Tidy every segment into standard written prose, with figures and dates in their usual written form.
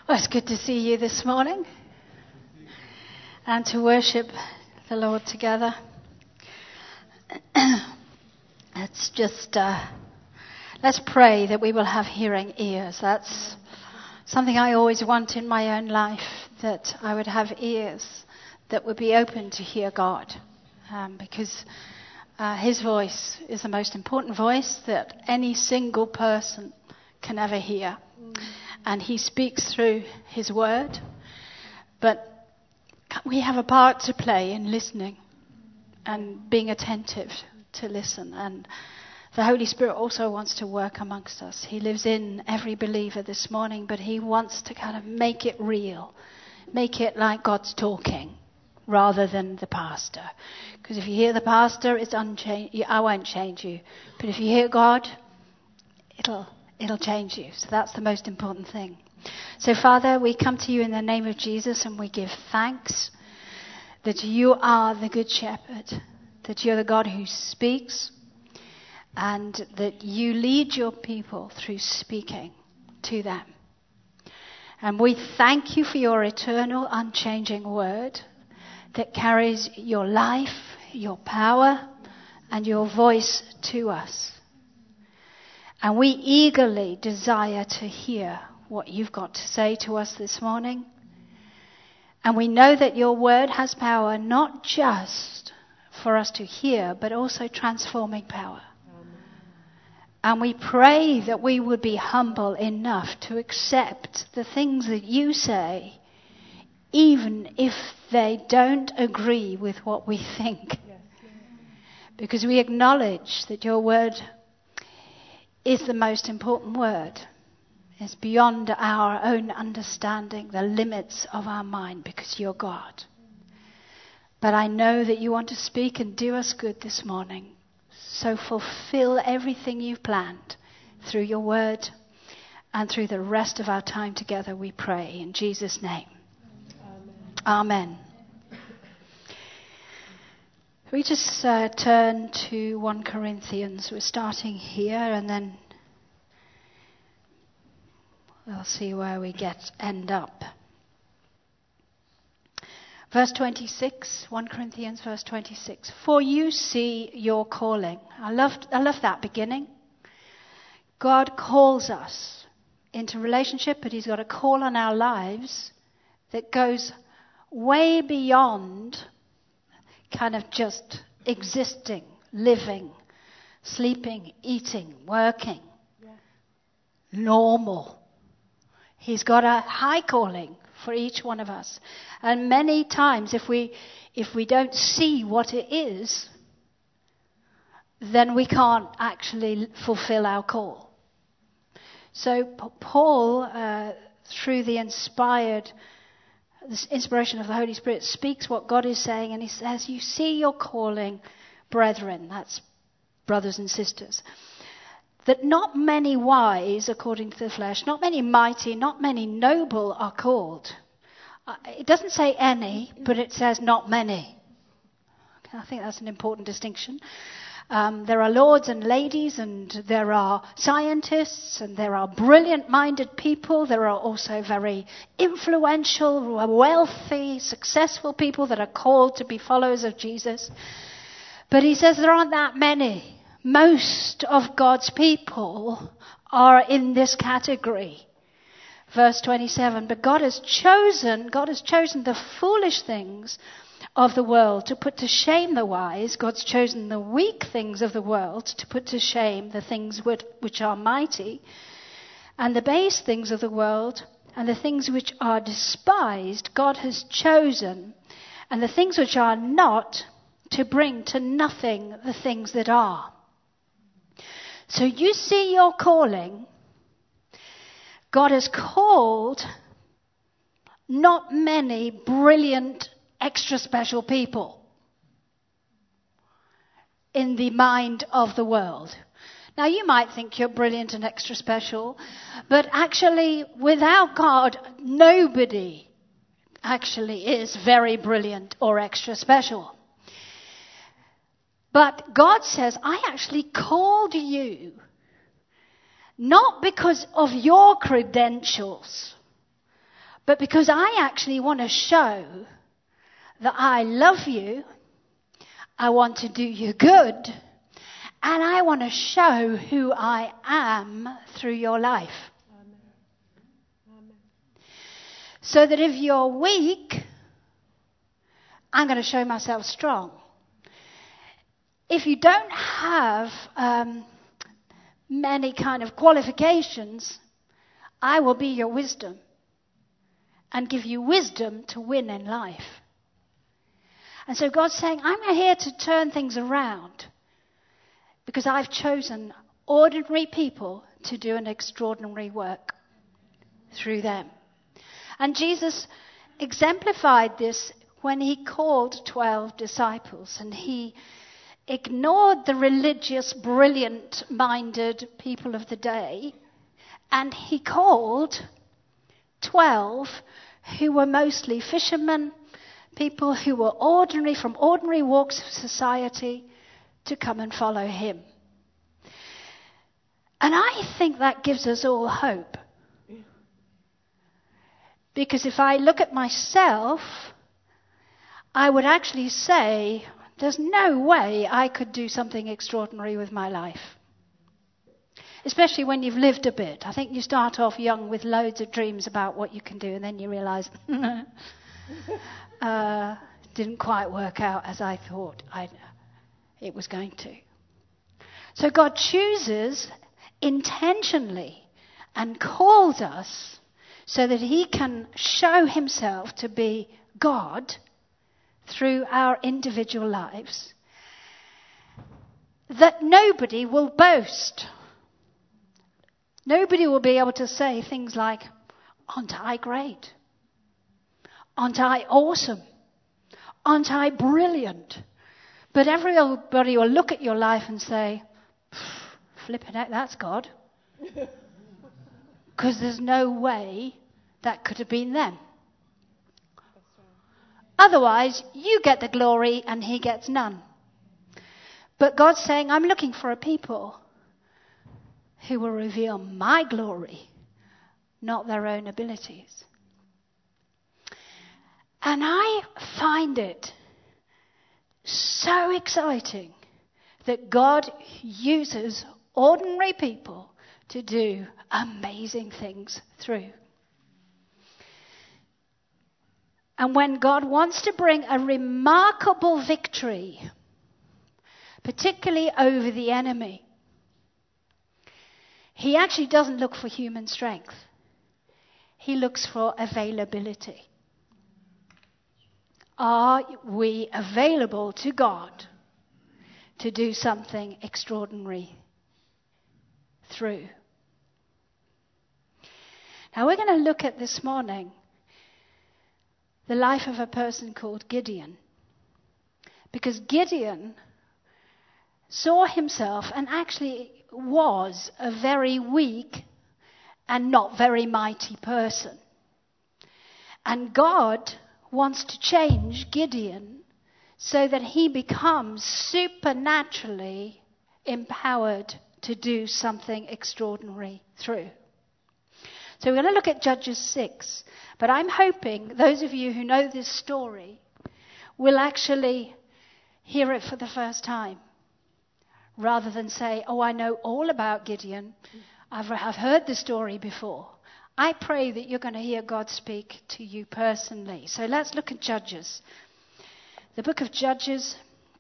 Well, it's good to see you this morning and to worship the Lord together. It's just, let's pray that we will have hearing ears. That's something I always want in my own life, that I would have ears that would be open to hear God, because His voice is the most important voice that any single person can ever hear. And He speaks through His word. But we have a part to play in listening and being attentive to listen. And the Holy Spirit also wants to work amongst us. He lives in every believer this morning, but He wants to kind of make it real. Make it like God's talking rather than the pastor. Because if you hear the pastor, it's unchanged. I won't change you. But if you hear God, it'll change you. So that's the most important thing. So, Father, we come to you in the name of Jesus and we give thanks that you are the Good Shepherd, that you're the God who speaks, and that you lead your people through speaking to them. And we thank you for your eternal, unchanging word that carries your life, your power, and your voice to us. And we eagerly desire to hear what you've got to say to us this morning. And we know that your word has power not just for us to hear, but also transforming power. And we pray that we would be humble enough to accept the things that you say, even if they don't agree with what we think. Because we acknowledge that your word is the most important word. It's beyond our own understanding, the limits of our mind, because you're God. But I know that you want to speak and do us good this morning. So fulfill everything you've planned through your word and through the rest of our time together, we pray. In Jesus' name. Amen. We just turn to 1 Corinthians. We're starting here and then we'll see where we end up. Verse 26, 1 Corinthians verse 26. For you see your calling. I love that beginning. God calls us into relationship, but He's got a call on our lives that goes way beyond kind of just existing, living, sleeping, eating, working. Normal. He's got a high calling for each one of us. And many times if we don't see what it is, then we can't actually fulfill our call. So Paul, through the inspiration of the Holy Spirit, speaks what God is saying, and he says, you see your calling, brethren, that's brothers and sisters, that not many wise, according to the flesh, not many mighty, not many noble are called. It doesn't say any, but it says not many. I think that's an important distinction. There are lords and ladies, and there are scientists, and there are brilliant-minded people. There are also very influential, wealthy, successful people that are called to be followers of Jesus. But he says there aren't that many. Most of God's people are in this category. Verse 27, but God has chosen the foolish things of the world to put to shame the wise. God's chosen the weak things of the world to put to shame the things which are mighty, and the base things of the world, and the things which are despised, God has chosen, and the things which are not, to bring to nothing the things that are. So you see your calling. God has called not many brilliant, extra special people in the mind of the world. Now you might think you're brilliant and extra special, but actually without God, nobody actually is very brilliant or extra special. But God says, I actually called you not because of your credentials, But because I actually want to show that I love you, I want to do you good, and I want to show who I am through your life. Amen. So that if you're weak, I'm going to show myself strong. If you don't have many kind of qualifications, I will be your wisdom and give you wisdom to win in life. And so God's saying, I'm here to turn things around because I've chosen ordinary people to do an extraordinary work through them. And Jesus exemplified this when he called 12 disciples, and he ignored the religious, brilliant-minded people of the day, and he called 12 who were mostly fishermen, people who were ordinary, from ordinary walks of society, to come and follow him. And I think that gives us all hope. Because if I look at myself, I would actually say, there's no way I could do something extraordinary with my life. Especially when you've lived a bit. I think you start off young with loads of dreams about what you can do, and then you realise, didn't quite work out as I thought it was going to. So God chooses intentionally and calls us so that he can show himself to be God through our individual lives, that nobody will boast. Nobody will be able to say things like, aren't I great? Aren't I awesome? Aren't I brilliant? But everybody will look at your life and say, flipping heck, that's God. Because there's no way that could have been them. Otherwise, you get the glory and he gets none. But God's saying, I'm looking for a people who will reveal my glory, not their own abilities. And I find it so exciting that God uses ordinary people to do amazing things through. And when God wants to bring a remarkable victory, particularly over the enemy, he actually doesn't look for human strength. He looks for availability. Are we available to God to do something extraordinary through? Now we're going to look at this morning the life of a person called Gideon. Because Gideon saw himself and actually was a very weak and not very mighty person. And God wants to change Gideon so that he becomes supernaturally empowered to do something extraordinary through. So we're going to look at Judges 6. But I'm hoping those of you who know this story will actually hear it for the first time. Rather than say, oh, I know all about Gideon. I've heard the story before. I pray that you're going to hear God speak to you personally. So let's look at Judges. The book of Judges.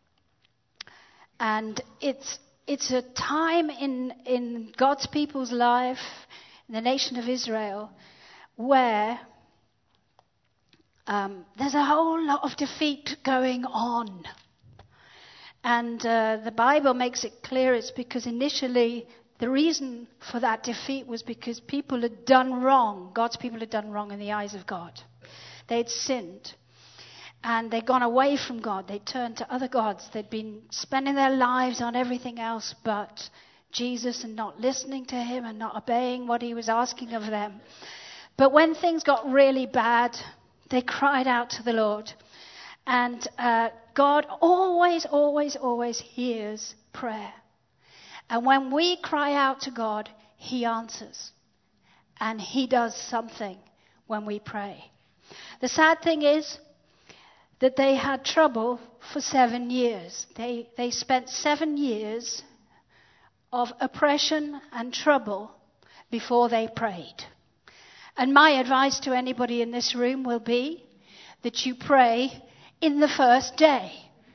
And it's a time in God's people's life, in the nation of Israel, where there's a whole lot of defeat going on. And the Bible makes it clear it's because initially the reason for that defeat was because people had done wrong. God's people had done wrong in the eyes of God. They'd sinned. And they'd gone away from God. They'd turned to other gods. They'd been spending their lives on everything else but Jesus and not listening to him and not obeying what he was asking of them. But when things got really bad, they cried out to the Lord. And God always, always, always hears prayer. And when we cry out to God, he answers. And he does something when we pray. The sad thing is that they had trouble for 7 years. They spent 7 years of oppression and trouble before they prayed. And my advice to anybody in this room will be that you pray in the first day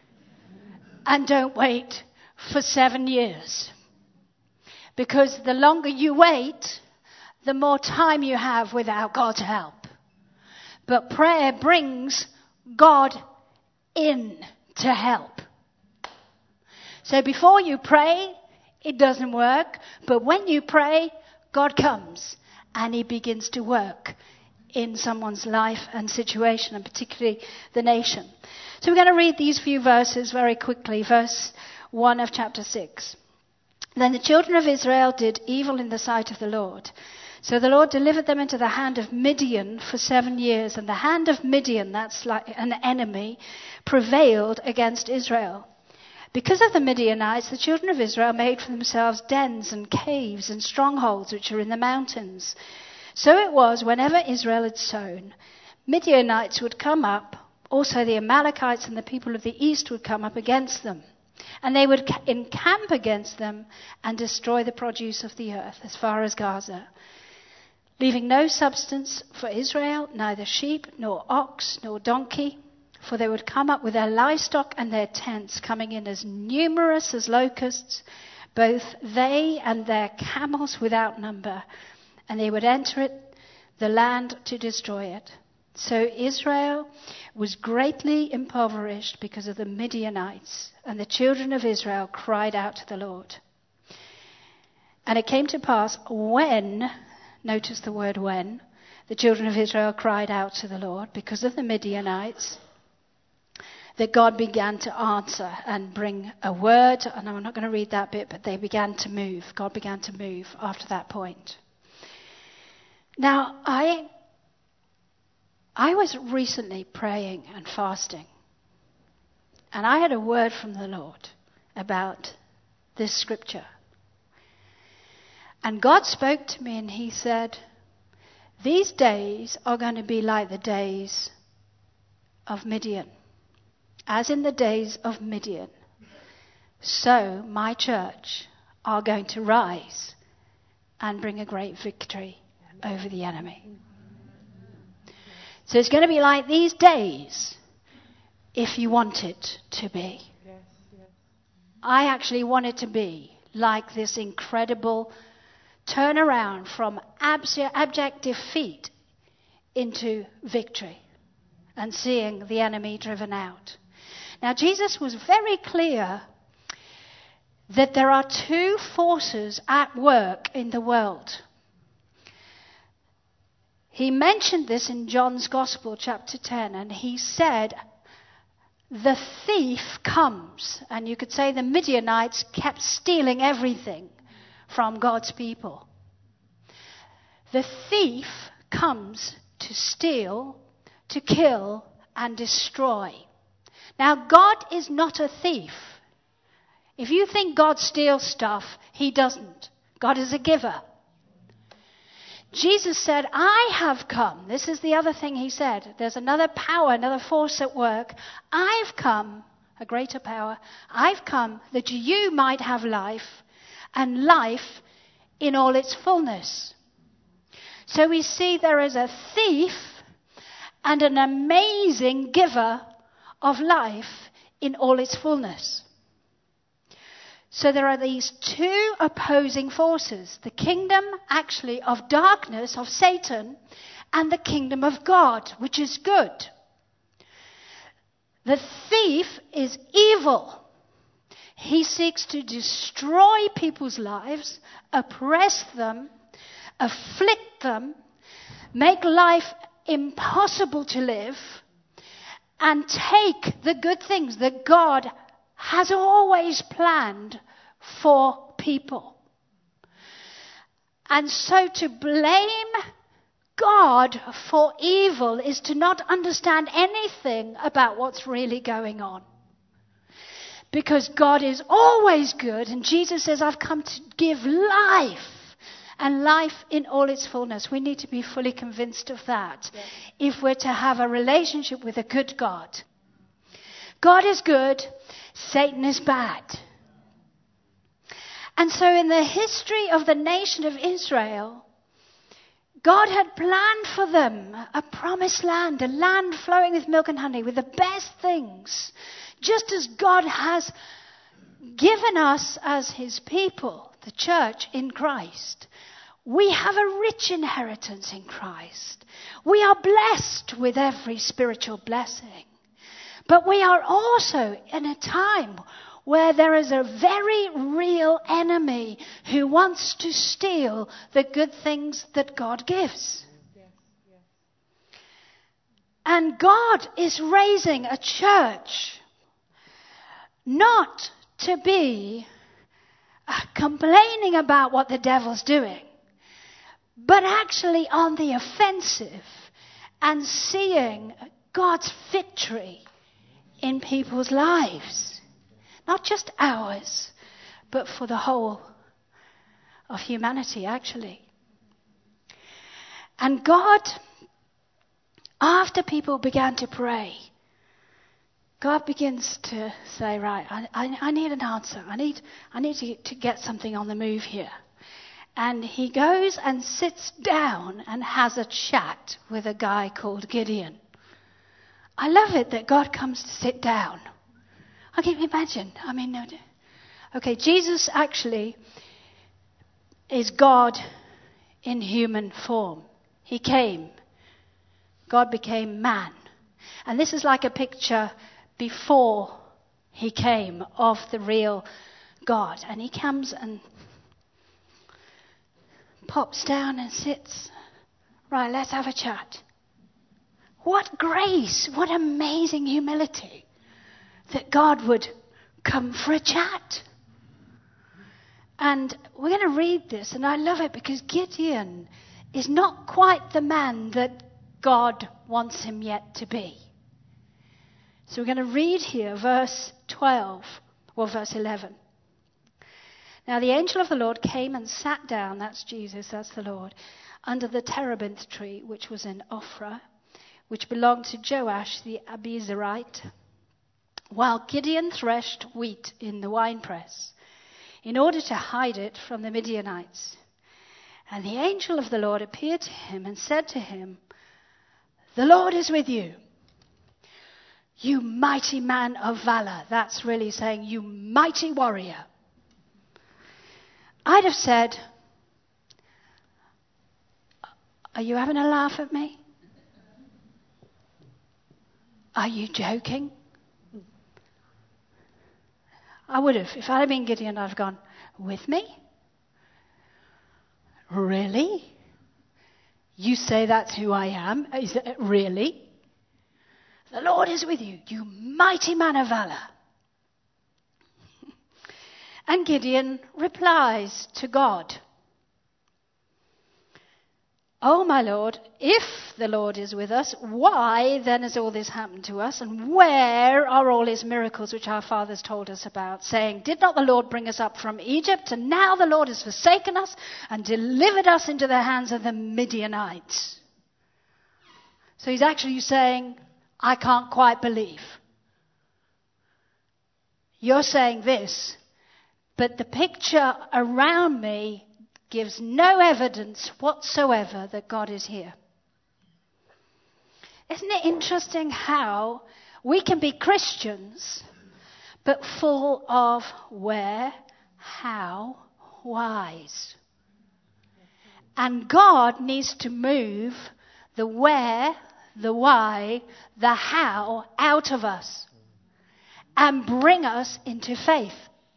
and don't wait for 7 years. Because the longer you wait, the more time you have without God's help. But prayer brings God in to help. So before you pray, it doesn't work. But when you pray, God comes and he begins to work in someone's life and situation, and particularly the nation. So we're going to read these few verses very quickly. Verse 1 of chapter 6. Then the children of Israel did evil in the sight of the Lord. So the Lord delivered them into the hand of Midian for 7 years. And the hand of Midian, that's like an enemy, prevailed against Israel. Because of the Midianites, the children of Israel made for themselves dens and caves and strongholds which are in the mountains. So it was, whenever Israel had sown, Midianites would come up. Also the Amalekites and the people of the east would come up against them. And they would encamp against them and destroy the produce of the earth as far as Gaza, leaving no substance for Israel, neither sheep, nor ox, nor donkey. For they would come up with their livestock and their tents, coming in as numerous as locusts, both they and their camels without number. And they would enter the land to destroy it. So Israel was greatly impoverished because of the Midianites, and the children of Israel cried out to the Lord. And it came to pass when, notice the word when, the children of Israel cried out to the Lord because of the Midianites, that God began to answer and bring a word. And I'm not going to read that bit, but they began to move. God began to move after that point. Now, I was recently praying and fasting, and I had a word from the Lord about this scripture. And God spoke to me and he said, these days are going to be like the days of Midian. As in the days of Midian, so my church are going to rise and bring a great victory over the enemy. So it's going to be like these days if you want it to be. Yes, yes. I actually want it to be like this incredible turnaround from abject defeat into victory and seeing the enemy driven out. Now, Jesus was very clear that there are two forces at work in the world. He mentioned this in John's Gospel, chapter 10, and he said, the thief comes. And you could say the Midianites kept stealing everything from God's people. The thief comes to steal, to kill, and destroy. Now, God is not a thief. If you think God steals stuff, he doesn't. God is a giver. Jesus said, I have come. This is the other thing he said. There's another power, another force at work. I've come, a greater power. I've come that you might have life, and life in all its fullness. So we see there is a thief and an amazing giver of life in all its fullness. So there are these two opposing forces, the kingdom actually of darkness, of Satan, and the kingdom of God, which is good. The thief is evil. He seeks to destroy people's lives, oppress them, afflict them, make life impossible to live, and take the good things that God has always planned for people. And so to blame God for evil is to not understand anything about what's really going on. Because God is always good, and Jesus says, I've come to give life and life in all its fullness. We need to be fully convinced of that if we're to have a relationship with a good God. God is good, Satan is bad. And so in the history of the nation of Israel, God had planned for them a promised land, a land flowing with milk and honey, with the best things, just as God has given us as his people, the church in Christ. We have a rich inheritance in Christ. We are blessed with every spiritual blessing. But we are also in a time where there is a very real enemy who wants to steal the good things that God gives. And God is raising a church not to be complaining about what the devil's doing, but actually on the offensive and seeing God's victory in people's lives. Not just ours, but for the whole of humanity, actually. And God, after people began to pray, God begins to say, right, I need an answer. I need to get something on the move here. And he goes and sits down and has a chat with a guy called Gideon. I love it that God comes to sit down. I can imagine. Okay, Jesus actually is God in human form. He came. God became man. And this is like a picture before he came of the real God. And he comes and pops down and sits. Right, let's have a chat. What grace, what amazing humility that God would come for a chat. And we're going to read this, and I love it because Gideon is not quite the man that God wants him yet to be. So we're going to read here verse 11. Now the angel of the Lord came and sat down, that's Jesus, that's the Lord, under the terebinth tree, which was in Ophrah, which belonged to Joash the Abiezrite, while Gideon threshed wheat in the winepress, in order to hide it from the Midianites. And the angel of the Lord appeared to him and said to him, "The Lord is with you, you mighty man of valor." That's really saying, you mighty warrior. I'd have said, are you having a laugh at me? Are you joking? I would have. If I had been Gideon, I'd have gone, with me? Really? You say that's who I am? Is it really? The Lord is with you, you mighty man of valor. And Gideon replies to God, "Oh, my Lord, if the Lord is with us, why then has all this happened to us? And where are all his miracles which our fathers told us about, saying, did not the Lord bring us up from Egypt? And now the Lord has forsaken us and delivered us into the hands of the Midianites." So he's actually saying, I can't quite believe. You're saying this, but the picture around me gives no evidence whatsoever that God is here. Isn't it interesting how we can be Christians, but full of where, how, whys? And God needs to move the where, the why, the how out of us and bring us into faith.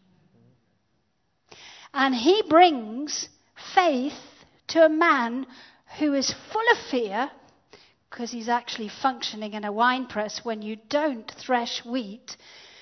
And he brings faith to a man who is full of fear, because he's actually functioning in a wine press when you don't thresh wheat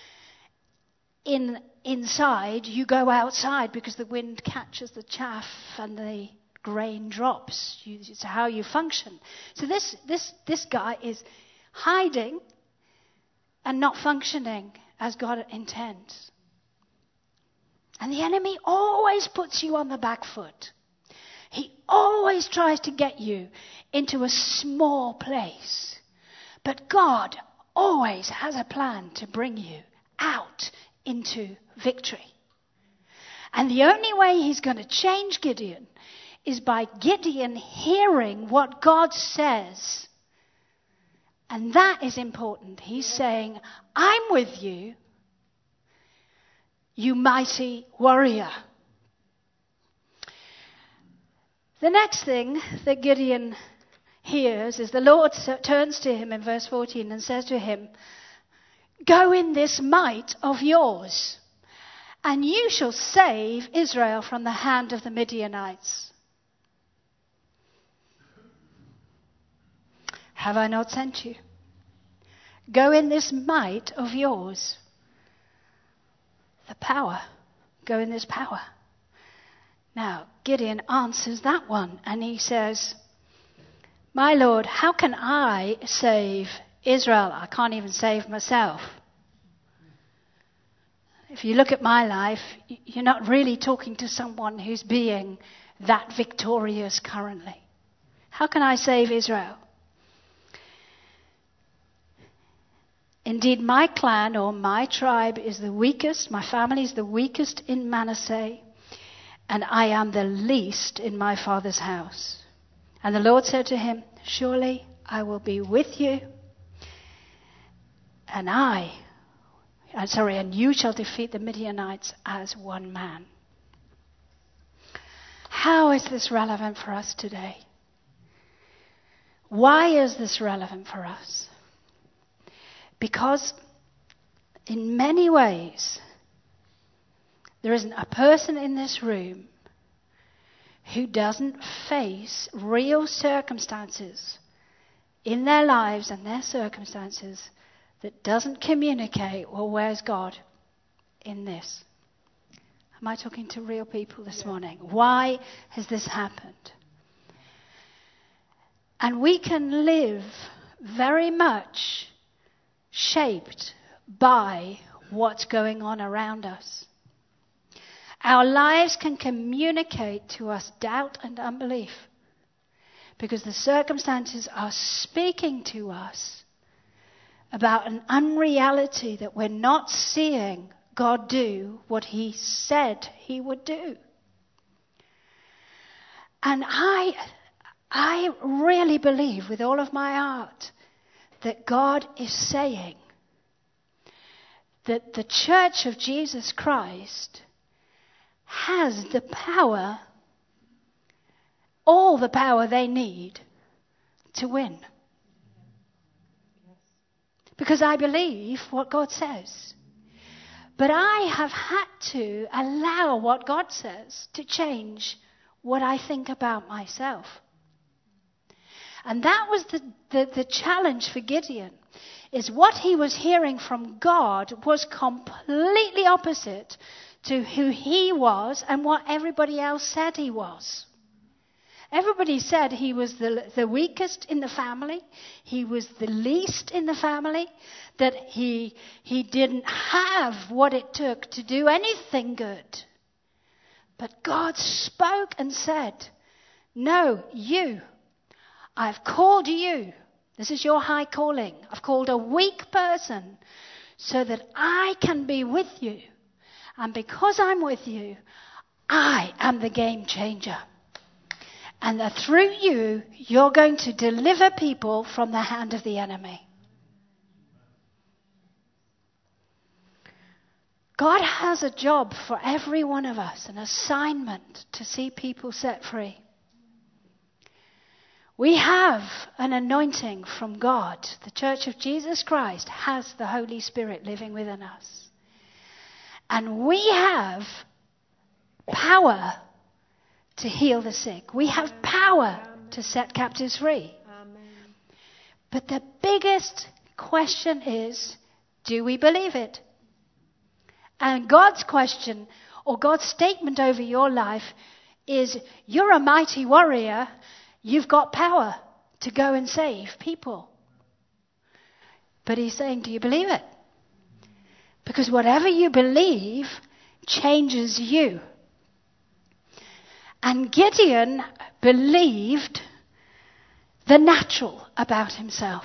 inside, you go outside because the wind catches the chaff and the grain drops. It's how you function. So this guy is hiding and not functioning as God intends. And the enemy always puts you on the back foot. always tries to get you into a small place. But God always has a plan to bring you out into victory. And the only way he's going to change Gideon is by Gideon hearing what God says. And that is important. He's saying, I'm with you, you mighty warrior. The next thing that Gideon hears is the Lord turns to him in verse 14 and says to him, go in this might of yours, and you shall save Israel from the hand of the Midianites. Have I not sent you? Go in this might of yours. The power. Go in this power. Now, Gideon answers that one, and he says, my Lord, how can I save Israel? I can't even save myself. If you look at my life, you're not really talking to someone who's being that victorious currently. How can I save Israel? Indeed, my clan or my tribe is the weakest, my family is the weakest in Manasseh, and I am the least in my father's house. And the Lord said to him, surely I will be with you, and you shall defeat the Midianites as one man. How is this relevant for us today? Why is this relevant for us? Because in many ways, there isn't a person in this room who doesn't face real circumstances in their lives and their circumstances that doesn't communicate, well, where's God in this? Am I talking to real people this morning? Why has this happened? And we can live very much shaped by what's going on around us. Our lives can communicate to us doubt and unbelief because the circumstances are speaking to us about an unreality that we're not seeing God do what he said he would do. And I really believe with all of my heart that God is saying that the Church of Jesus Christ has the power, all the power they need to win. Because I believe what God says. But I have had to allow what God says to change what I think about myself. And that was the challenge for Gideon, is what he was hearing from God was completely opposite to who he was and what everybody else said he was. Everybody said he was the weakest in the family, he was the least in the family, that he didn't have what it took to do anything good. But God spoke and said, no, you. I've called you. This is your high calling. I've called a weak person so that I can be with you. And because I'm with you, I am the game changer. And that through you, you're going to deliver people from the hand of the enemy. God has a job for every one of us, an assignment to see people set free. We have an anointing from God. The Church of Jesus Christ has the Holy Spirit living within us. And we have power to heal the sick. We have power to set captives free. But the biggest question is, do we believe it? And God's question, or God's statement over your life is, you're a mighty warrior. You've got power to go and save people. But he's saying, do you believe it? Because whatever you believe changes you. And Gideon believed the natural about himself.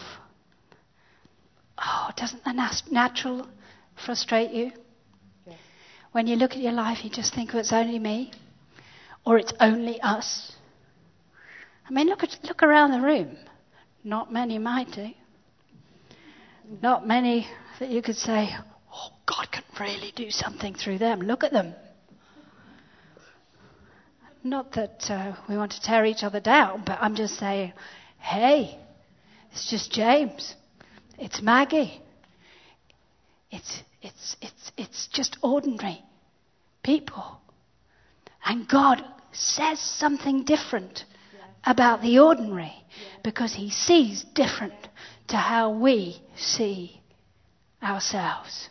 Oh, doesn't the natural frustrate you? Yes. When you look at your life, you just think, well, it's only me, or it's only us. I mean, look around the room. Not many might do. Not many that you could say, oh, God can really do something through them. Look at them. Not that we want to tear each other down, but I'm just saying, hey, it's just James. It's Maggie. It's just ordinary people. And God says something different about the ordinary because he sees different to how we see ourselves.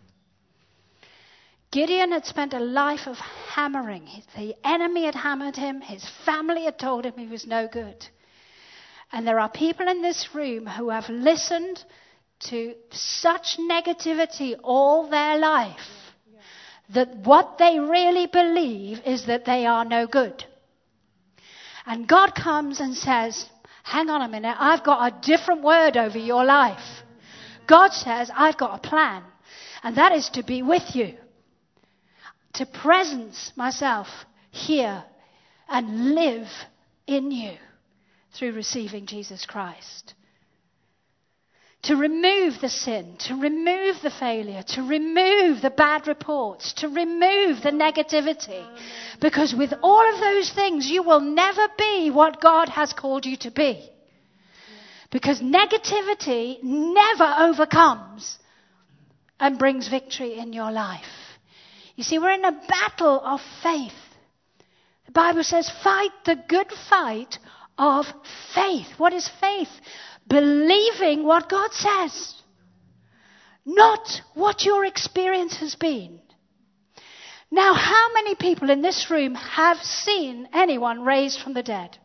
Gideon had spent a life of hammering. The enemy had hammered him. His family had told him he was no good. And there are people in this room who have listened to such negativity all their life that what they really believe is that they are no good. And God comes and says, hang on a minute, I've got a different word over your life. God says, I've got a plan, and that is to be with you, to presence myself here and live in you through receiving Jesus Christ. To remove the sin, to remove the failure, to remove the bad reports, to remove the negativity. Because with all of those things, you will never be what God has called you to be. Because negativity never overcomes and brings victory in your life. You see, we're in a battle of faith. The Bible says, fight the good fight of faith. What is faith? Believing what God says, not what your experience has been. Now, how many people in this room have seen anyone raised from the dead?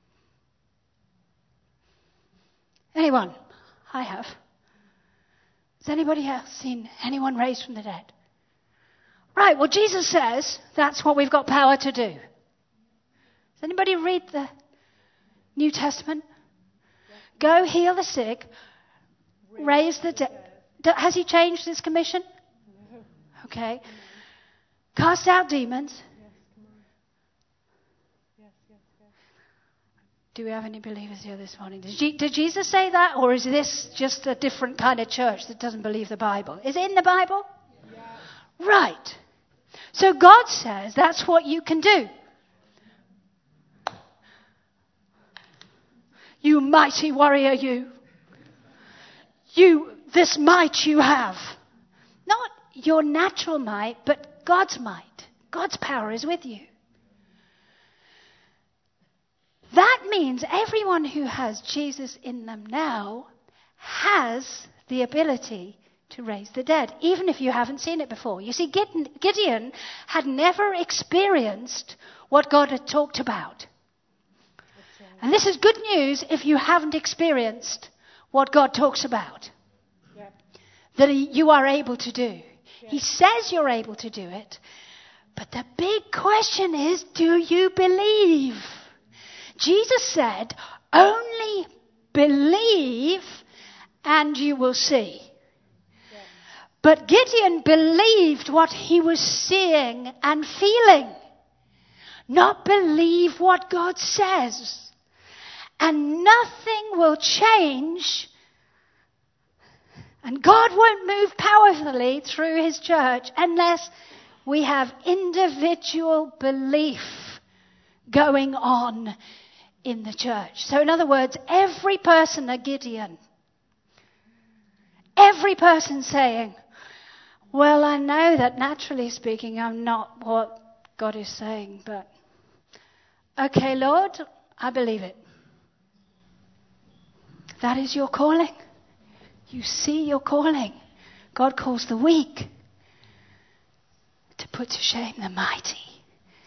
Anyone? I have. Has anybody else seen anyone raised from the dead? Right, well, Jesus says that's what we've got power to do. Does anybody read the New Testament? Go heal the sick, raise the dead. Has he changed his commission? Okay. Cast out demons. Do we have any believers here this morning? Did Jesus say that? Or is this just a different kind of church that doesn't believe the Bible? Is it in the Bible? Yeah. Right. So God says that's what you can do. You mighty warrior, you. This might you have. Not your natural might, but God's might. God's power is with you. That means everyone who has Jesus in them now has the ability to raise the dead, even if you haven't seen it before. You see, Gideon had never experienced what God had talked about. And this is good news if you haven't experienced what God talks about. Yep. That you are able to do. Yep. He says you're able to do it. But the big question is, do you believe? Jesus said, only believe and you will see. Yep. But Gideon believed what he was seeing and feeling. Not believe what God says. And nothing will change, and God won't move powerfully through his church unless we have individual belief going on in the church. So in other words, every person a Gideon. Every person saying, well, I know that naturally speaking I'm not what God is saying, but okay, Lord, I believe it. That is your calling. You see your calling. God calls the weak to put to shame the mighty.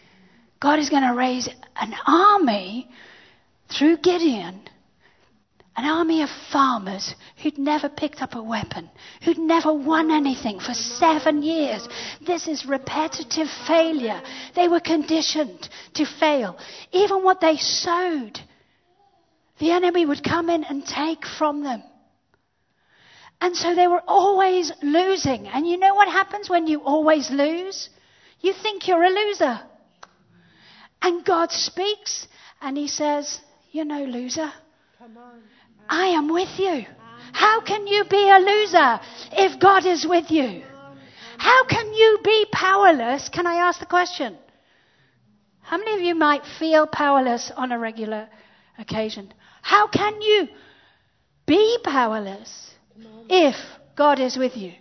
God is going to raise an army through Gideon An army of farmers who'd never picked up a weapon, who'd never won anything for 7 years. This is repetitive failure. They were conditioned to fail. Even what they sowed, the enemy would come in and take from them. And so they were always losing. And you know what happens when you always lose? You think you're a loser. And God speaks and he says, "You're no loser. Come on. I am with you." How can you be a loser if God is with you? How can you be powerless? Can I ask the question? How many of you might feel powerless on a regular occasion? How can you be powerless if God is with you?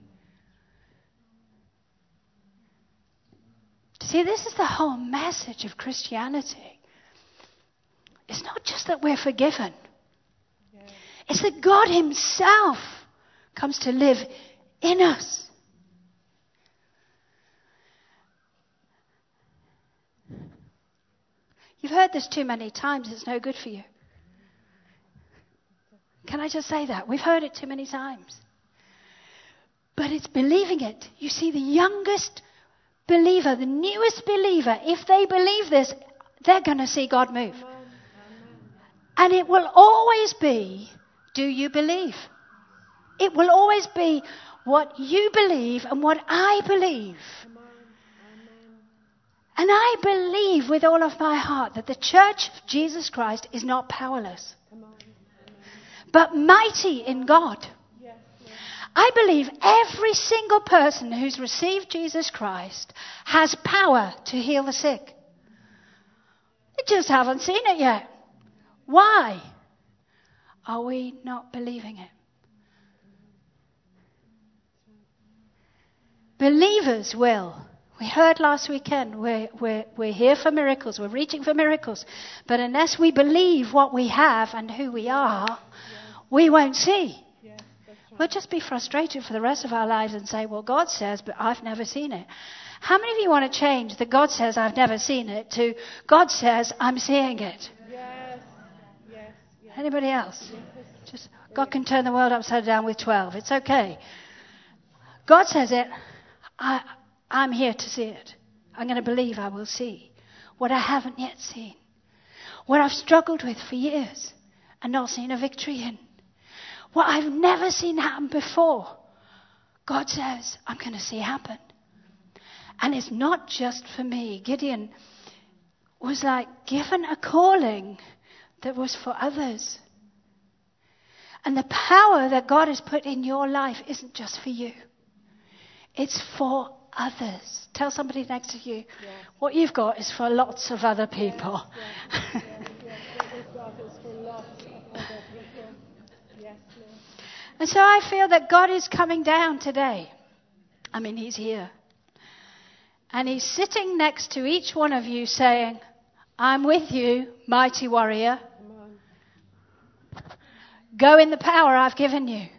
See, this is the whole message of Christianity. It's not just that we're forgiven. It's that God himself comes to live in us. You've heard this too many times. It's no good for you. Can I just say that? We've heard it too many times. But it's believing it. You see, the youngest believer, the newest believer, if they believe this, they're going to see God move. And it will always be, do you believe? It will always be what you believe and what I believe. And I believe with all of my heart that the Church of Jesus Christ is not powerless, but mighty in God. I believe every single person who's received Jesus Christ has power to heal the sick. They just haven't seen it yet. Why are we not believing it? Believers will. We heard last weekend, we're here for miracles, we're reaching for miracles. But unless we believe what we have and who we are, we won't see. We'll just be frustrated for the rest of our lives and say, well, God says, but I've never seen it. How many of you want to change the God says I've never seen it to God says I'm seeing it? Yes. Anybody else? Just God can turn the world upside down with 12. It's okay. God says it. I'm here to see it. I'm going to believe I will see what I haven't yet seen. What I've struggled with for years and not seen a victory in. What I've never seen happen before. God says, I'm going to see happen. And it's not just for me. Gideon was like given a calling that was for others. And the power that God has put in your life isn't just for you. It's for others. Tell somebody next to you, what you've got is for lots of other people. Yes. What we've got is for lots of other people. Yes, Lord. And so I feel that God is coming down today. I mean, he's here. And he's sitting next to each one of you saying, I'm with you, mighty warrior. Go in the power I've given you.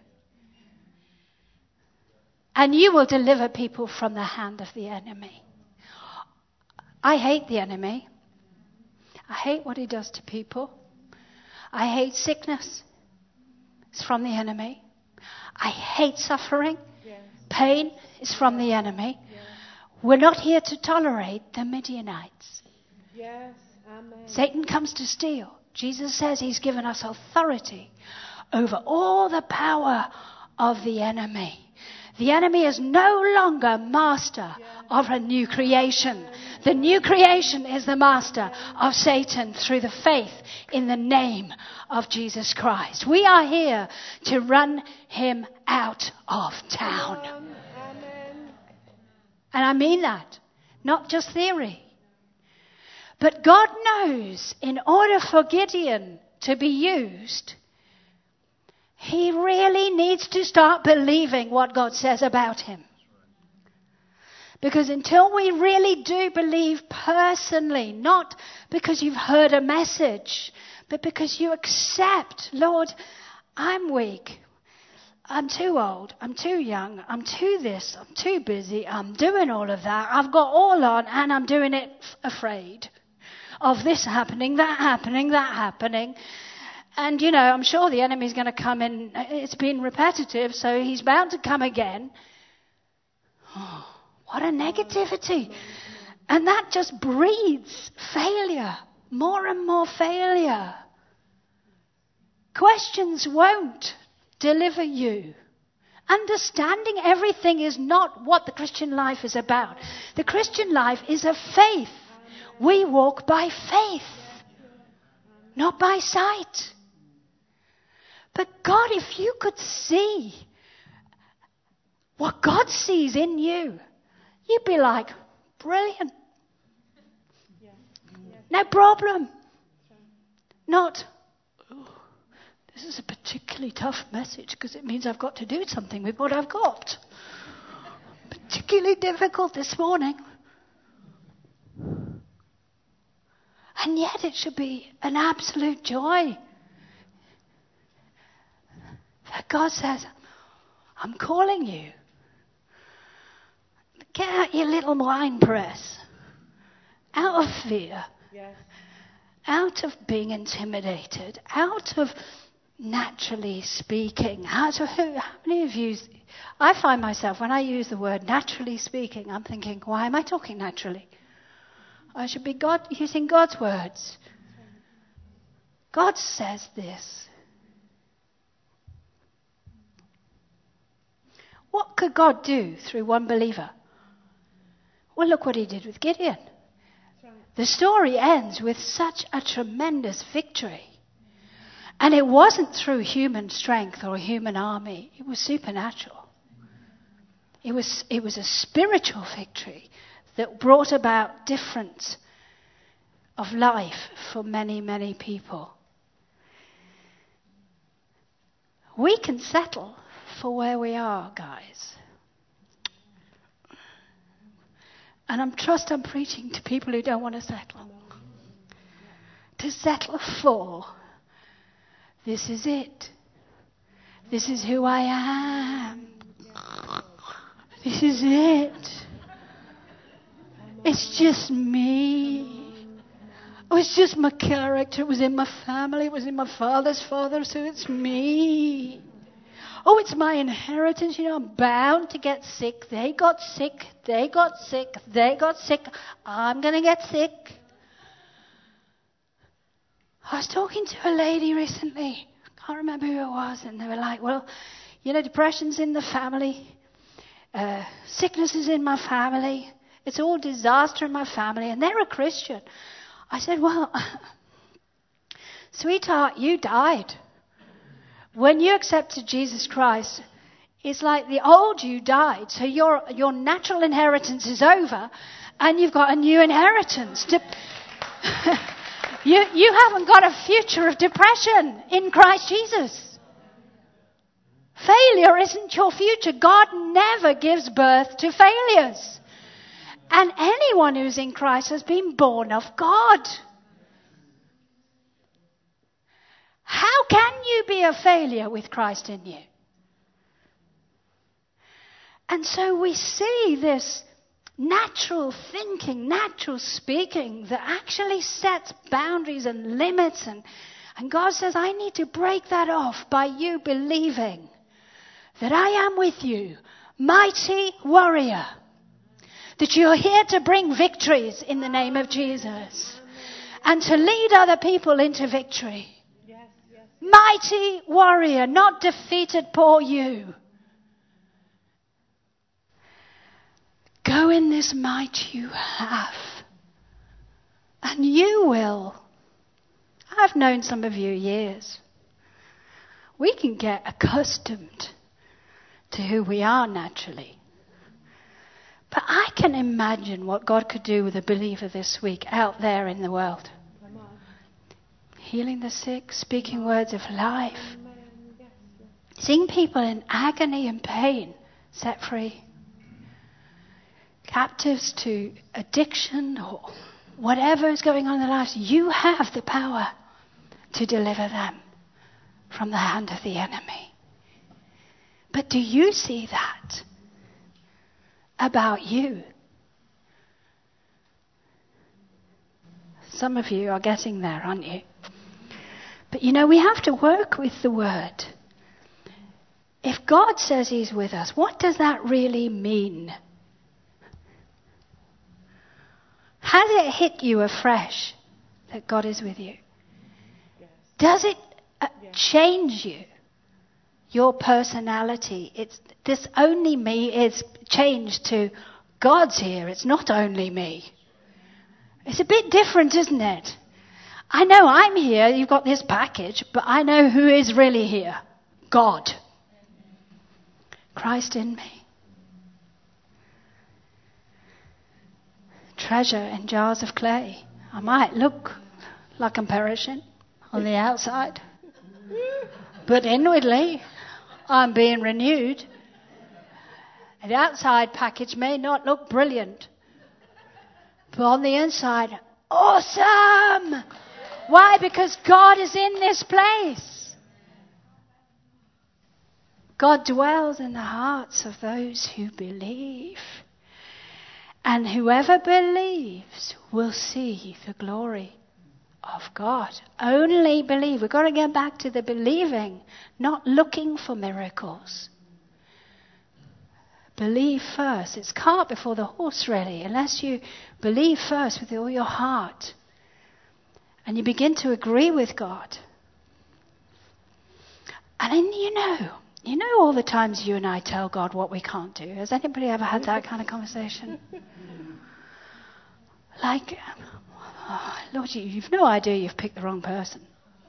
And you will deliver people from the hand of the enemy. I hate the enemy. I hate what he does to people. I hate sickness. It's from the enemy. I hate suffering. Yes. Pain is from the enemy. Yes. We're not here to tolerate the Midianites. Yes. Amen. Satan comes to steal. Jesus says he's given us authority over all the power of the enemy. The enemy is no longer master of a new creation. The new creation is the master of Satan through the faith in the name of Jesus Christ. We are here to run him out of town. Amen. And I mean that, not just theory. But God knows in order for Gideon to be used, he really needs to start believing what God says about him. Because until we really do believe personally, not because you've heard a message, but because you accept, Lord, I'm weak. I'm too old. I'm too young. I'm too this. I'm too busy. I'm doing all of that. I've got all on and I'm doing it afraid of this happening, that happening, that happening. And, I'm sure the enemy's going to come in. It's been repetitive, so he's bound to come again. Oh, what a negativity. And that just breeds failure. More and more failure. Questions won't deliver you. Understanding everything is not what the Christian life is about. The Christian life is a faith. We walk by faith, not by sight. But God, if you could see what God sees in you, you'd be like, brilliant. No problem. Not, this is a particularly tough message because it means I've got to do something with what I've got. Particularly difficult this morning. And yet it should be an absolute joy. That God says, I'm calling you. Get out your little wine press. Out of fear. Yes. Out of being intimidated. Out of naturally speaking. How many of you... I find myself, when I use the word naturally speaking, I'm thinking, why am I talking naturally? I should be using God's words. God says this. What could God do through one believer? Well, look what he did with Gideon. The story ends with such a tremendous victory. And it wasn't through human strength or a human army. It was supernatural. It was a spiritual victory that brought about difference of life for many, many people. We can settle for where we are, guys. And I'm preaching to people who don't want to settle. To settle for, this is it. This is who I am. This is it. It's just me. Oh, it's just my character. It was in my family. It was in my father's father, so it's me. Oh, it's my inheritance. I'm bound to get sick. They got sick. They got sick. They got sick. I'm going to get sick. I was talking to a lady recently. I can't remember who it was. And they were like, well, depression's in the family. Sickness is in my family. It's all disaster in my family. And they're a Christian. I said, well, sweetheart, you died. When you accepted Jesus Christ, it's like the old you died. So your natural inheritance is over, and you've got a new inheritance. You haven't got a future of depression in Christ Jesus. Failure isn't your future. God never gives birth to failures. And anyone who's in Christ has been born of God. How can you be a failure with Christ in you? And so we see this natural thinking, natural speaking that actually sets boundaries and limits. And God says, I need to break that off by you believing that I am with you, mighty warrior. That you're here to bring victories in the name of Jesus. And to lead other people into victory. Mighty warrior, not defeated, poor you. Go in this might you have. And you will. I've known some of you years. We can get accustomed to who we are naturally. But I can imagine what God could do with a believer this week out there in the world. Healing the sick, speaking words of life. Seeing people in agony and pain set free. Captives to addiction or whatever is going on in their lives. You have the power to deliver them from the hand of the enemy. But do you see that about you? Some of you are getting there, aren't you? But we have to work with the word. If God says he's with us, what does that really mean? Has it hit you afresh that God is with you? Yes. Does it change you? Your personality. It's this only me is changed to God's here. It's not only me. It's a bit different, isn't it? I know I'm here. You've got this package, but I know who is really here. God. Christ in me. Treasure in jars of clay. I might look like I'm perishing on the outside, but inwardly I'm being renewed. The outside package may not look brilliant, but on the inside, awesome! Why? Because God is in this place. God dwells in the hearts of those who believe. And whoever believes will see the glory of God. Only believe. We've got to get back to the believing, not looking for miracles. Believe first. It's cart before the horse, really. Unless you believe first with all your heart. And you begin to agree with God. And then you know all the times you and I tell God what we can't do. Has anybody ever had that kind of conversation? Like, Lord, you've no idea you've picked the wrong person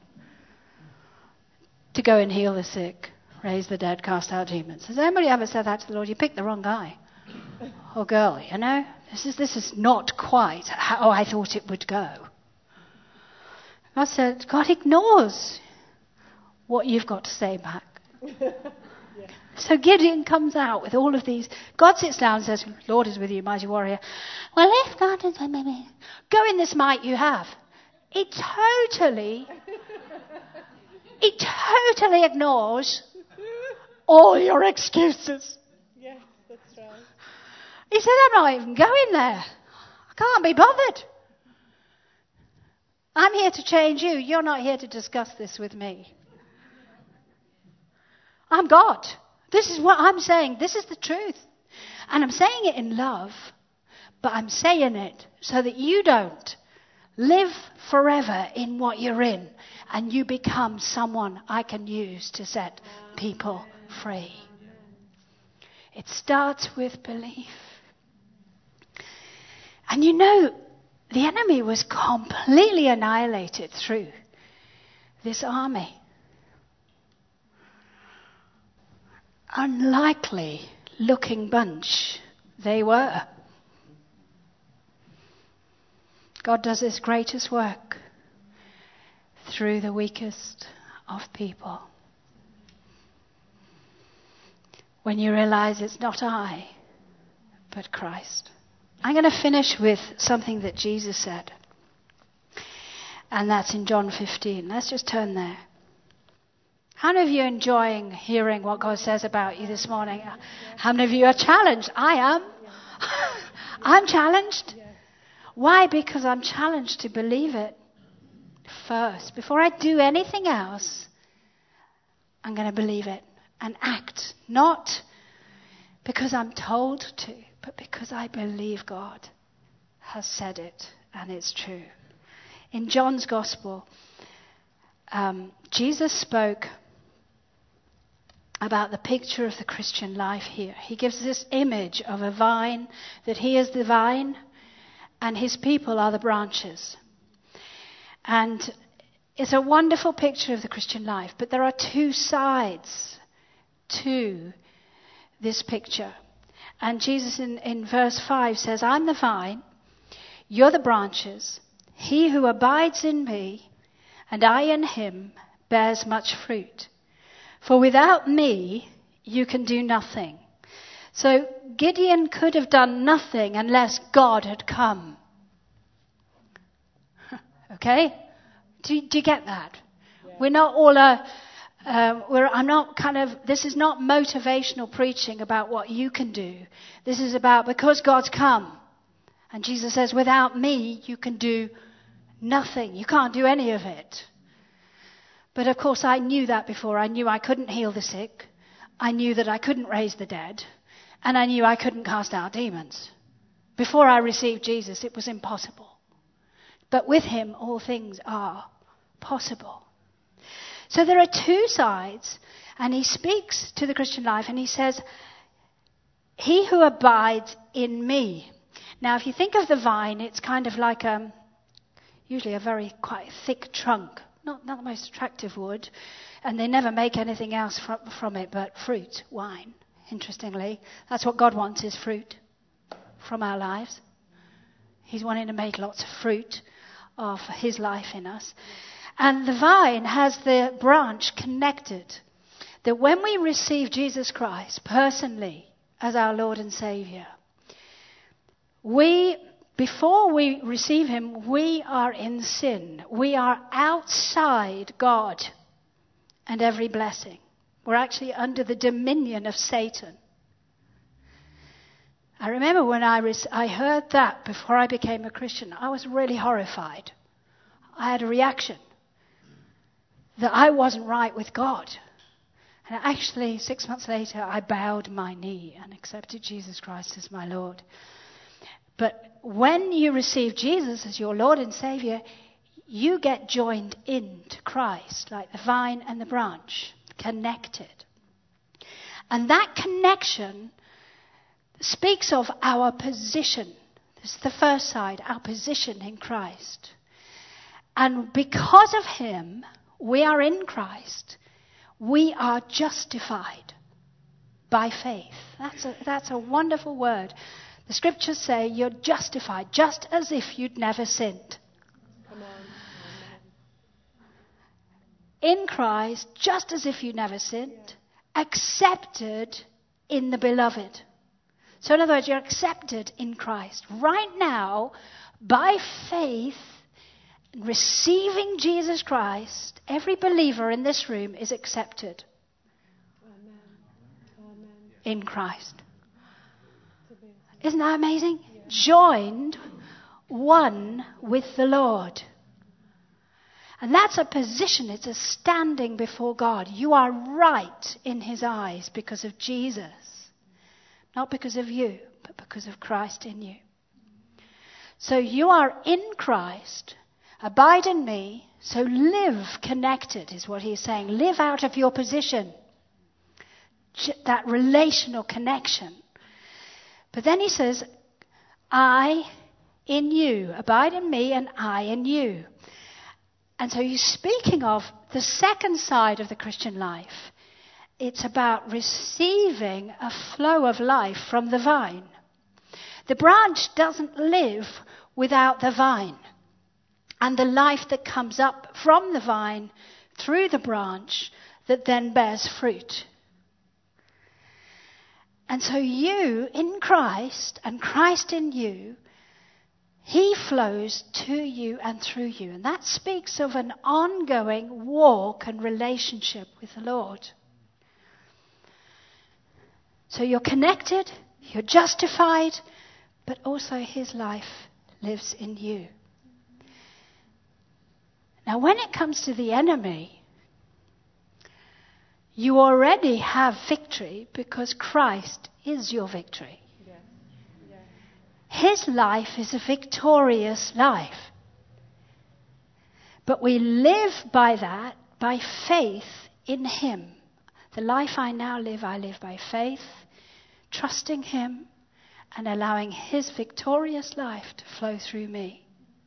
to go and heal the sick, raise the dead, cast out demons. Has anybody ever said that to the Lord? You picked the wrong guy or girl, This is not quite how I thought it would go. God said, God ignores what you've got to say back. So Gideon comes out with all of these. God sits down and says, Lord is with you, mighty warrior. Well, if God is with me, go in this might you have. It totally ignores all your excuses. Yes, that's right. He said, I'm not even going there. I can't be bothered. I'm here to change you. You're not here to discuss this with me. I'm God. This is what I'm saying. This is the truth. And I'm saying it in love, but I'm saying it so that you don't live forever in what you're in and you become someone I can use to set people free. It starts with belief. And the enemy was completely annihilated through this army. Unlikely looking bunch they were. God does his greatest work through the weakest of people. When you realize it's not I, but Christ. I'm going to finish with something that Jesus said. And that's in John 15. Let's just turn there. How many of you are enjoying hearing what God says about you this morning? How many of you are challenged? I am. I'm challenged. Why? Because I'm challenged to believe it first. Before I do anything else, I'm going to believe it and act. Not because I'm told to, but because I believe God has said it and it's true. In John's Gospel, Jesus spoke about the picture of the Christian life here. He gives this image of a vine, that he is the vine and his people are the branches. And it's a wonderful picture of the Christian life, but there are two sides to this picture. And Jesus in verse 5 says, I'm the vine, you're the branches. He who abides in me and I in him bears much fruit. For without me, you can do nothing. So Gideon could have done nothing unless God had come. Okay? Do you get that? Yeah. We're not all this is not motivational preaching about what you can do. This is about because God's come. And Jesus says, without me, you can do nothing. You can't do any of it. But of course I knew that before. I knew I couldn't heal the sick. I knew that I couldn't raise the dead. And I knew I couldn't cast out demons. Before I received Jesus, it was impossible. But with him, all things are possible. So there are two sides, and he speaks to the Christian life, and he says, he who abides in me. Now, if you think of the vine, it's kind of like usually a very quite thick trunk, not the most attractive wood, and they never make anything else from it but fruit, wine, interestingly. That's what God wants, is fruit from our lives. He's wanting to make lots of fruit of his life in us. And the vine has the branch connected, that when we receive Jesus Christ personally as our Lord and Saviour, before we receive him, we are in sin. We are outside God and every blessing. We're actually under the dominion of Satan. I remember when I heard that before I became a Christian, I was really horrified. I had a reaction that I wasn't right with God. And actually, 6 months later, I bowed my knee and accepted Jesus Christ as my Lord. But when you receive Jesus as your Lord and Saviour, you get joined into Christ, like the vine and the branch, connected. And that connection speaks of our position. This is the first side, our position in Christ. And because of him, we are in Christ. We are justified by faith. That's a wonderful word. The scriptures say you're justified just as if you'd never sinned. Come on. In Christ, just as if you never sinned. Accepted in the beloved. So in other words, you're accepted in Christ. Right now, by faith, receiving Jesus Christ, every believer in this room is accepted. Amen. In Christ. Isn't that amazing? Yeah. Joined, one with the Lord. And that's a position, it's a standing before God. You are right in his eyes because of Jesus. Not because of you, but because of Christ in you. So you are in Christ, abide in me, so live connected is what he's saying. Live out of your position. That relational connection. But then he says, I in you, abide in me and I in you. And so he's speaking of the second side of the Christian life. It's about receiving a flow of life from the vine. The branch doesn't live without the vine. And the life that comes up from the vine through the branch that then bears fruit. And so you in Christ and Christ in you, he flows to you and through you. And that speaks of an ongoing walk and relationship with the Lord. So you're connected, you're justified, but also his life lives in you. Now when it comes to the enemy, you already have victory because Christ is your victory. Yes. Yes. His life is a victorious life. But we live by that, by faith in him. The life I now live, I live by faith, trusting him and allowing his victorious life to flow through me.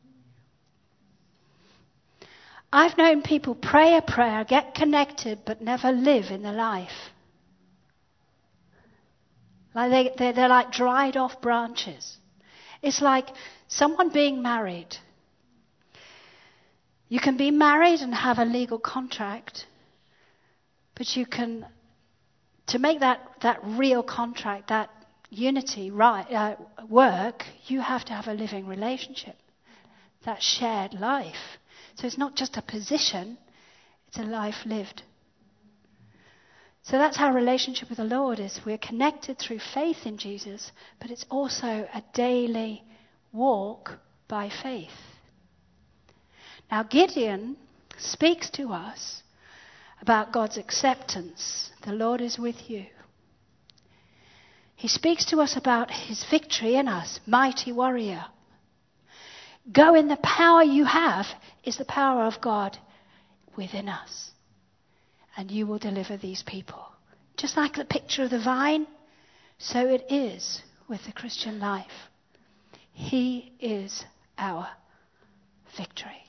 I've known people pray a prayer, get connected, but never live in the life. Like they're like dried off branches. It's like someone being married. You can be married and have a legal contract, but you can, to make that real contract, that unity work, you have to have a living relationship, that shared life. So it's not just a position, it's a life lived. So that's our relationship with the Lord is. We're connected through faith in Jesus, but it's also a daily walk by faith. Now Gideon speaks to us about God's acceptance. The Lord is with you. He speaks to us about his victory in us, mighty warrior. Go in the power you have is the power of God within us. And you will deliver these people. Just like the picture of the vine, so it is with the Christian life. He is our victory.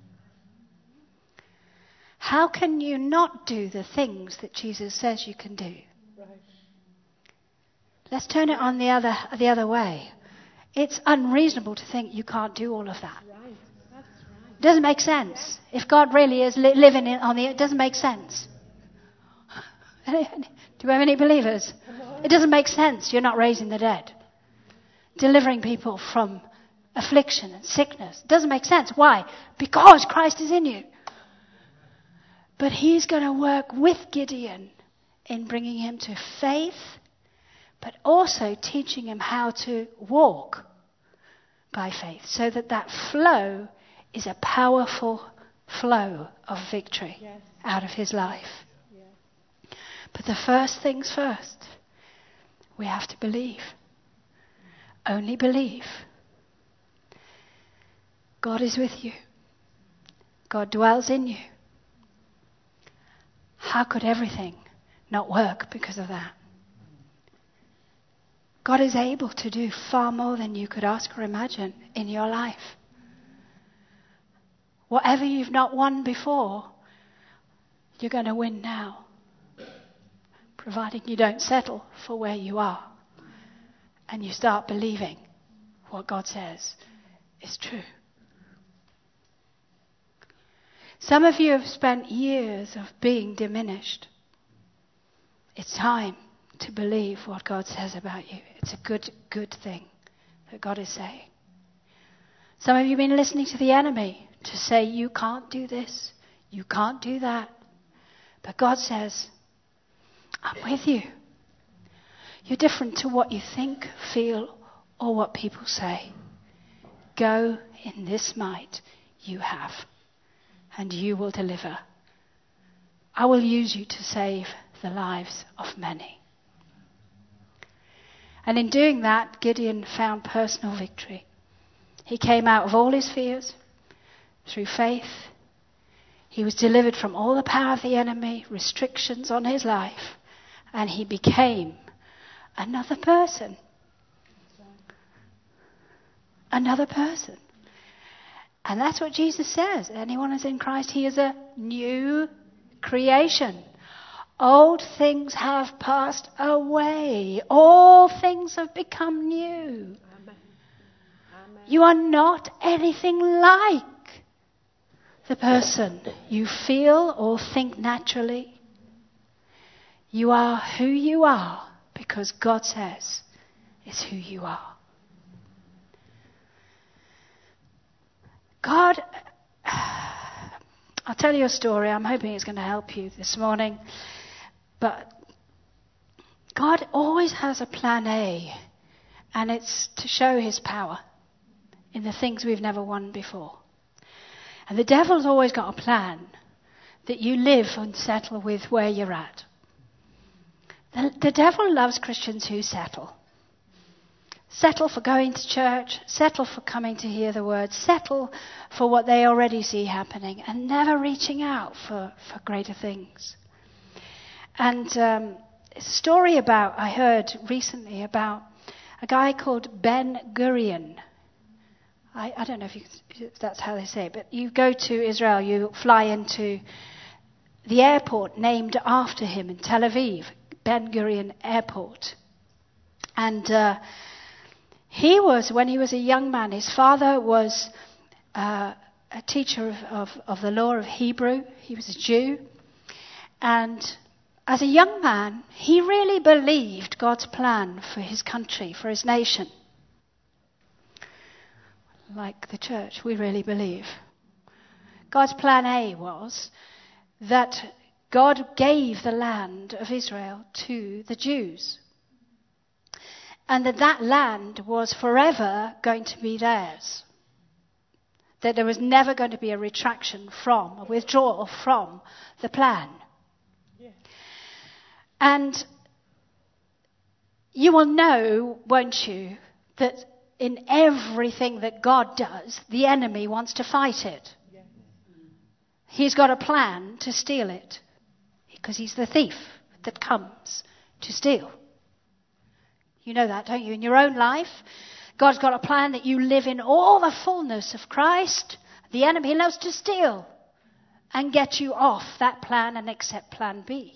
How can you not do the things that Jesus says you can do? Right. Let's turn it on the other way. It's unreasonable to think you can't do all of that. Right. That's right. It doesn't make sense. If God really is living on the earth, it doesn't make sense. Do you have any believers? It doesn't make sense. You're not raising the dead. Delivering people from affliction and sickness. It doesn't make sense. Why? Because Christ is in you. But he's going to work with Gideon in bringing him to faith, but also teaching him how to walk by faith, so that flow is a powerful flow of victory out of his life. But the first things first, we have to believe. Only believe. God is with you. God dwells in you. How could everything not work because of that? God is able to do far more than you could ask or imagine in your life. Whatever you've not won before, you're going to win now. Providing you don't settle for where you are and you start believing what God says is true. Some of you have spent years of being diminished. It's time to believe what God says about you. It's a good thing that God is saying. Some of you have been listening to the enemy to say, you can't do this, you can't do that. But God says, I'm with you. You're different to what you think, feel, or what people say. Go in this might you have, and you will deliver. I will use you to save the lives of many. And in doing that, Gideon found personal victory. He came out of all his fears through faith. He was delivered from all the power of the enemy, restrictions on his life, and he became another person. Another person. And that's what Jesus says. Anyone who's in Christ, he is a new creation. Old things have passed away. All things have become new. Amen. Amen. You are not anything like the person you feel or think naturally. You are who you are because God says is who you are. God, I'll tell you a story. I'm hoping it's going to help you this morning. But God always has a plan A, and it's to show his power in the things we've never won before. And the devil's always got a plan that you live and settle with where you're at. The devil loves Christians who settle. Settle for going to church, settle for coming to hear the word, settle for what they already see happening, and never reaching out for greater things. And a story I heard recently about a guy called Ben Gurion. I don't know if that's how they say it, but you go to Israel, you fly into the airport named after him in Tel Aviv, Ben Gurion Airport. And when he was a young man, his father was a teacher of the law of Hebrew. He was a Jew. And as a young man, he really believed God's plan for his country, for his nation. Like the church, we really believe. God's plan A was that God gave the land of Israel to the Jews. And that land was forever going to be theirs. That there was never going to be a retraction from, a withdrawal from the plan And you will know, won't you, that in everything that God does, the enemy wants to fight it. He's got a plan to steal it, because he's the thief that comes to steal. You know that, don't you? In your own life, God's got a plan that you live in all the fullness of Christ. The enemy loves to steal and get you off that plan and accept plan B.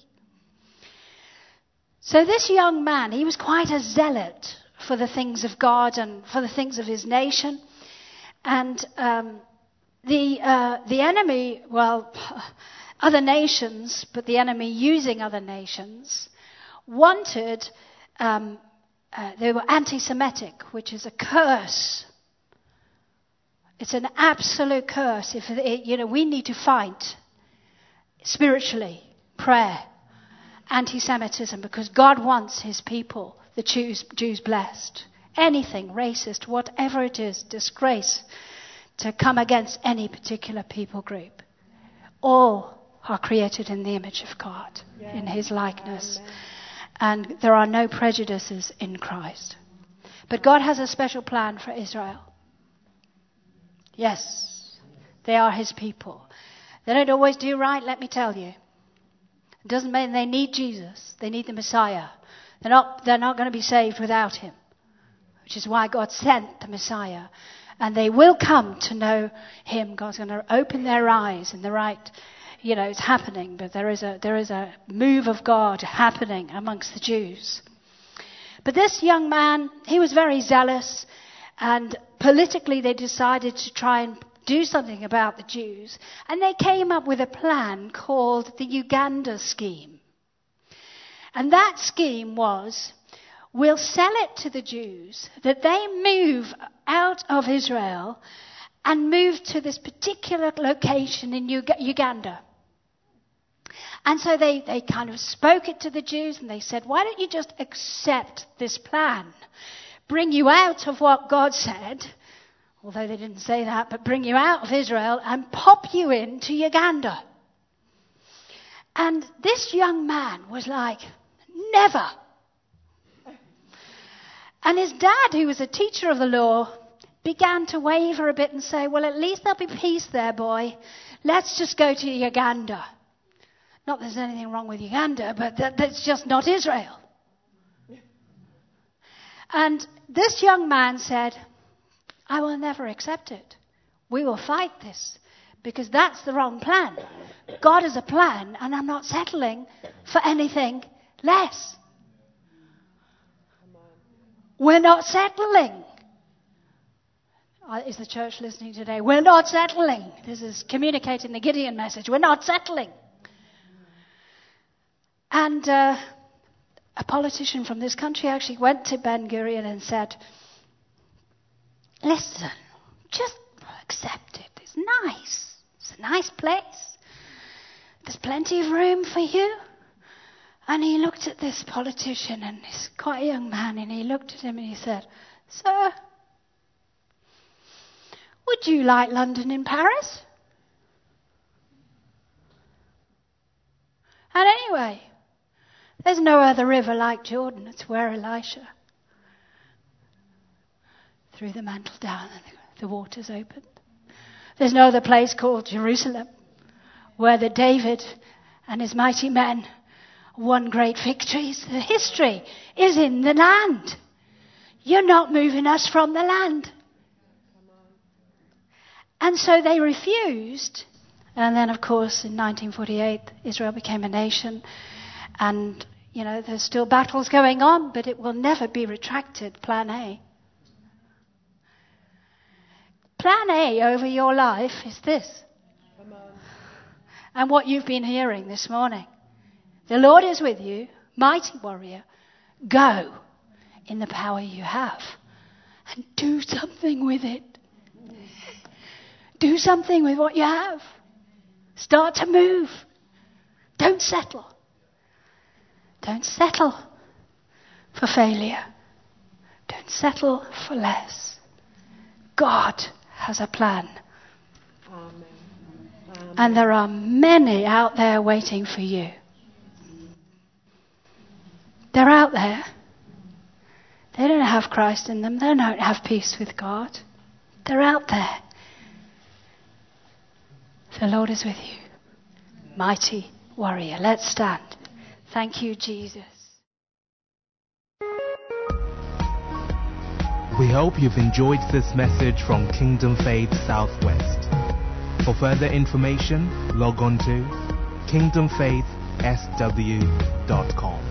So this young man, he was quite a zealot for the things of God and for the things of his nation. And the enemy, well, other nations, but the enemy using other nations, wanted, they were anti-Semitic, which is a curse. It's an absolute curse. We need to fight spiritually, prayer, anti-Semitism, because God wants his people, the Jews blessed. Anything racist, whatever it is, disgrace, to come against any particular people group. All are created in the image of God, in his likeness. Amen. And there are no prejudices in Christ. But God has a special plan for Israel. Yes, they are his people. They don't always do right, let me tell you. It doesn't mean they need Jesus. They need the Messiah. They're not going to be saved without him, which is why God sent the Messiah. And they will come to know him. God's going to open their eyes in the right, it's happening, but there is a move of God happening amongst the Jews. But this young man, he was very zealous, and politically they decided to try and do something about the Jews, and they came up with a plan called the Uganda scheme. And that scheme was, we'll sell it to the Jews that they move out of Israel and move to this particular location in Uganda. And so they kind of spoke it to the Jews, and they said, why don't you just accept this plan? Bring you out of what God said, although they didn't say that, but bring you out of Israel and pop you into Uganda. And this young man was like, never. And his dad, who was a teacher of the law, began to waver a bit and say, well, at least there'll be peace there, boy. Let's just go to Uganda. Not that there's anything wrong with Uganda, but that's just not Israel. And this young man said, I will never accept it. We will fight this, because that's the wrong plan. God has a plan, and I'm not settling for anything less. We're not settling. Is the church listening today? We're not settling. This is communicating the Gideon message. We're not settling. And a politician from this country actually went to Ben Gurion and said, listen, just accept it. It's nice. It's a nice place. There's plenty of room for you. And he looked at this politician, and he's quite a young man, and he looked at him and he said, sir, would you like London in Paris? And anyway, there's no other river like Jordan. It's where Elisha threw the mantle down and the waters opened. There's no other place called Jerusalem where the David and his mighty men won great victories. The history is in the land. You're not moving us from the land. And so they refused. And then, of course, in 1948, Israel became a nation. And, there's still battles going on, but it will never be retracted, Plan A. Plan A over your life is this. And what you've been hearing this morning. The Lord is with you, mighty warrior. Go in the power you have and do something with it. Do something with what you have. Start to move. Don't settle. Don't settle for failure. Don't settle for less. God has a plan. Amen. Amen. And there are many out there waiting for you. They're out there. They don't have Christ in them. They don't have peace with God. They're out there. The Lord is with you. Mighty warrior. Let's stand. Thank you, Jesus. We hope you've enjoyed this message from Kingdom Faith Southwest. For further information, log on to kingdomfaithsw.com.